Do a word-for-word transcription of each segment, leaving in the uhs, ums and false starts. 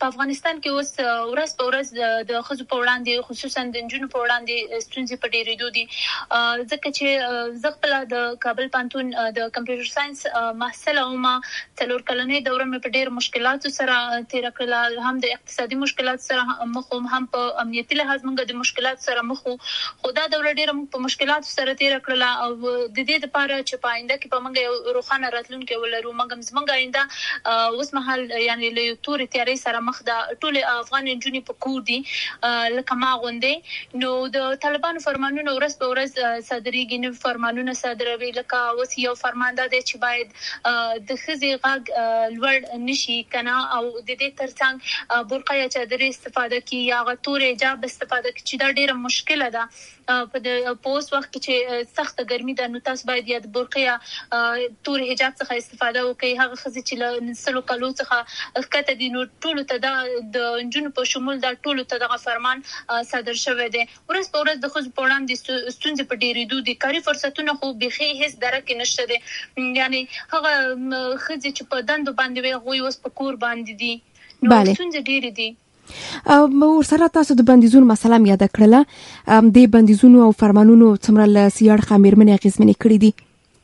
په افغانستان کې اوس ورځ په ورځ د ښځو په وړاندې خصوصا د نجونو په وړاندې ستونزې په ډېرېدو دي، ځکه چې زه خپله د کابل پوهنتون د کمپیوټر ساينس محصله وم. څلور کلنۍ دوره مې په ډېرو مشکلاتو سره تېره کړله، هم د اقتصادي مشکلاتو سره مخ وم، هم په امنیتي لحاظ موږ د مشکلاتو سره مخ وو. خو دا دوره ډېره موږ په مشکلاتو سره تېره کړله او د دې دپاره چې په آینده کې به موږ یو روښانه راتلونکی ولرو. موږ هم زموږ آینده اوس مهال یعنې له یو تورې تیارۍ سره مخ ده. ټولې افغان نجونې په کور دي لکه ما غوندې. نو د طالبانو فرمانونه ورځ په ورځ صادرېږي، نوي فرمانونه صادروي. لکه اوس یو فرمان دا دی چې باید د ښځې غږ لوړ نشي کنه، او د دې ترڅنګ برقه یا چادرې استفاده کړي یا هغه تورې حجاب استفاده کړي، چې دا ډېره مشکله ده په اوس وخت کې چې سخته ګرمي ده. نو تاسو باید یا د برقه یا تورې حجاب څخه استفاده وکړئ. هغه ښځې چې له سلو کالو څخه ښکته دي، نو ټولو ته دا د نجونو په شمول دا ټولو ته دغه فرمان صادر شوی دی. ورځ په ورځ د ښځو په وړاندې ستونزې په ډېرېدو دي. کاري فرصتونه خو بیخي هېڅ درک کې نشته دی. یعنې هغه ښځې چې په دندو باندې وي هغوی اوس په کور باندې دي. نو ستونزې ډېرې دي. ورسره تاسو د بندیزونو مسله هم یاده کړله. د بندیزونو او فرمانونو څومره له صحي اړخه مېرمنې اغېزمنې کړي دي؟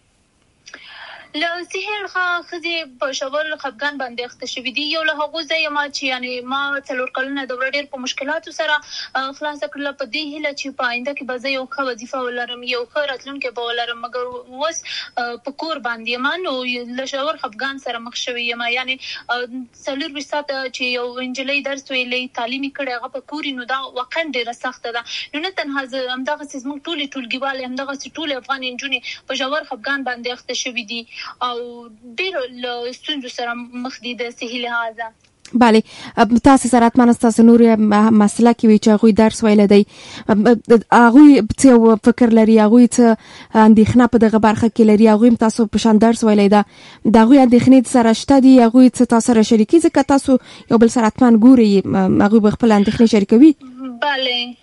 له صحي اړخه ښځې په ژور خفګان باندې اخته شوي دي. یو له هغو زه یم چې یعنې ما څلور کلونه دوره ډېر په مشکلاتو سره خلاصه کړله، په دې هیله چې په آینده کې به زه یو ښه وظیفه ولرم، یو ښه راتلونکی به ولرم. مګر اوس په کور باندې یم، نو له ژور خفګان سره مخ شوې یم. یعنې څلور ویشت ساعته چې یو نجلۍ درس ویلی، تعلیم یې کړی، هغه په کور وي، نو دا واقعا ډېره سخته ده. نو نه تنها زه، همدغسې زموږ ټولې ټولګیوالې، همدغسې ټولې افغان نجونې په ژور خفګان باندې اخته شوي دي او ډېرو له ستونزو سره مخ دي د صحي لحاظه. بله، تاسو سره حتما ستاسو نورې مسله کې وي چې هغوی درس ویلی دی، هغوی څه فکر لري، هغوی څه اندېښنه په دغه برخه کې لري؟ هغوی هم تاسو په شان درس ویلی ده، د هغوی اندېښنې سره شته دي؟ هغوی څه تاسو سره شریکي؟ ځکه تاسو یو بل سره حتما ګورئ، هغوی به خپل اندېښنې شریکوي. بله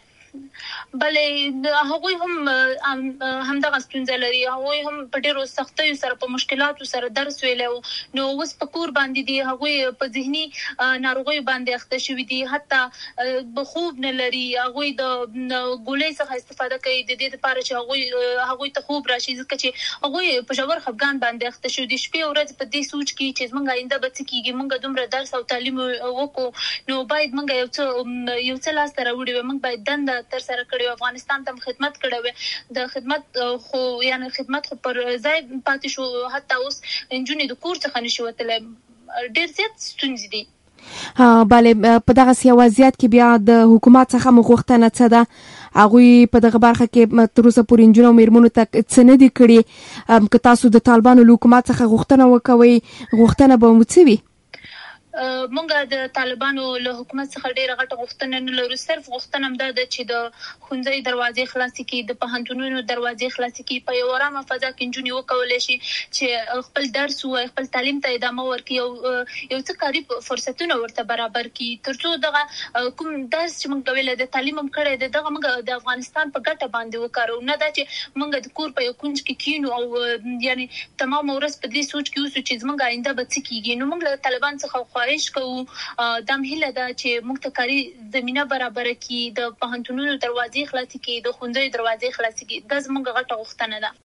بله هغوی هم همدغه ستونزه لري. هغوی هم په ډېرو سختیو سره په مشکلاتو سره درس ویلی وو، نو اوس په کور باندې دي. هغوی په ذهني ناروغیو باندې اخته شوي دي، حتی به خوب نه لري. هغوی د ګولۍ څخه استفاده کوي د دې دپاره چې هغوی هغوی ته خوب راشي، ځکه چې هغوی په ژور خفګان باندې اخته شوي دي. شپې ورځې په دې سوچ کې چې زموږ آینده به څه کېږي، موږ دومره درس او تعلیم وکړو، نو باید موږ یو څه یو څه لاسته راوړي وي، موږ باید دنده ترسره کړې وي، افغانستان ته خدمت کړی وي. د خدمت خو یعنې خدمت خو پر ځای پاتې شو، حتی اوس نجونې د کور څخه نشي وتلی. ډېر زیات ستونزې دي. بله، په دغسې یو وضعیت کې بیا د حکومت څخه مو غوښتنه څه ده؟ هغوی په دغه برخه کې تر اوسه پورې نجونو او مېرمنو ته څه نه دي کړي؟ که تاسو د طالبانو له حکومت څخه غوښتنه وکوئ، غوښتنه به مو څه وي؟ مونږ د طالبانو له حکومت څخه ډېره غټه غوښتنه نه لرو. صرف غوښتنه هم دا ده چې د ښوونځیو دروازې خلاصې کړي، د پوهنتونونو دروازې خلاصې کړي، په یو ارامه فضا کې نجونې وکولی شي چې خپل درس ووایي، خپل تعلیم ته ادامه ورکړي، یو یو څه کاري فرصتونه ورته برابر کړي، تر څو دغه کوم درس چې موږ ویلی د تعلیم هم کړی دی، دغه موږ د افغانستان په ګټه باندې وکاروو. نه دا چې موږ د کور په یو کونج کې کښېنو او یعنې تمامه ورځ په دې سوچ کې اوسو چې زموږ آینده به څه کېږي. نو موږ له طالبان څخه خواهش کوو، دا هم هیله ده چې موږ ته کاري زمینه برابره کړي، د پوهنتونونو دروازې خلاصې کړي، د ښوونځیو دروازې خلاصې کړي. دا زموږ غټه غوښتنه ده.